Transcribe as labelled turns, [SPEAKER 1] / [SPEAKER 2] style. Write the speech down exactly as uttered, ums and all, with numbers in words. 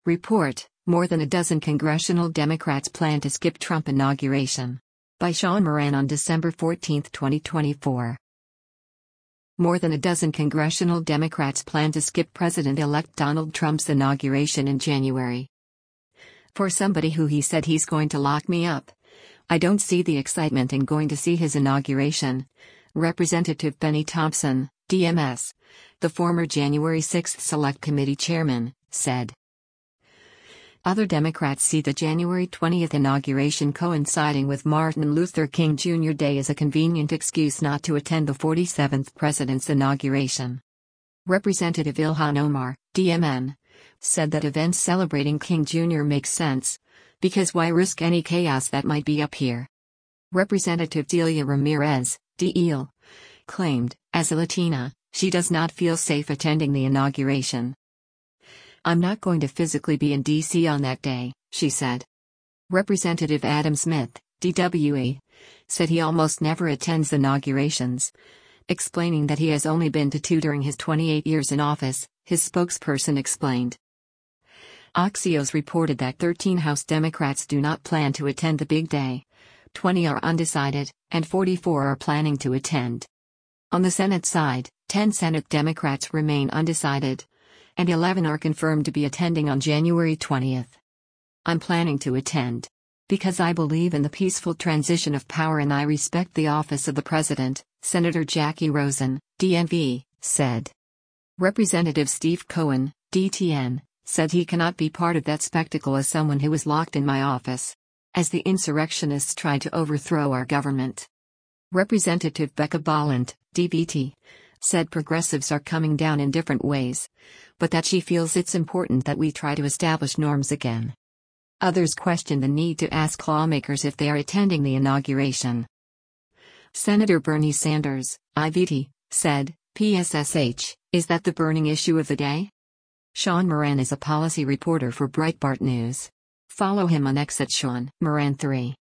[SPEAKER 1] Report: More than a dozen congressional Democrats plan to skip Trump inauguration. By Sean Moran on December fourteenth, twenty twenty-four. More than a dozen congressional Democrats plan to skip President-elect Donald Trump's inauguration in January. For somebody who he said he's going to lock me up, I don't see the excitement in going to see his inauguration, Representative Benny Thompson, D M S, the former January sixth Select Committee chairman, said. Other Democrats see the January twentieth inauguration coinciding with Martin Luther King Junior Day as a convenient excuse not to attend the forty-seventh president's inauguration. Representative Ilhan Omar, D M N, said that events celebrating King Junior makes sense, because why risk any chaos that might be up here? Representative Delia Ramirez, D E L, claimed, as a Latina, she does not feel safe attending the inauguration. I'm not going to physically be in D C on that day, she said. Representative Adam Smith, D W E, said he almost never attends inaugurations, explaining that he has only been to two during his twenty-eight years in office, his spokesperson explained. Axios reported that thirteen House Democrats do not plan to attend the big day, twenty are undecided, and forty-four are planning to attend. On the Senate side, ten Senate Democrats remain undecided, and eleven are confirmed to be attending on January twentieth. I'm planning to attend, because I believe in the peaceful transition of power and I respect the office of the president, Senator Jackie Rosen, D M V, said. Representative Steve Cohen, D T N, said he cannot be part of that spectacle as someone who was locked in my office, as the insurrectionists tried to overthrow our government. Representative Becca Balint, D B T, said progressives are coming down in different ways, but that she feels it's important that we try to establish norms again. Others question the need to ask lawmakers if they are attending the inauguration. Senator Bernie Sanders, I V T, said, P S S H, is that the burning issue of the day? Sean Moran is a policy reporter for Breitbart News. Follow him on X at Sean Moran three.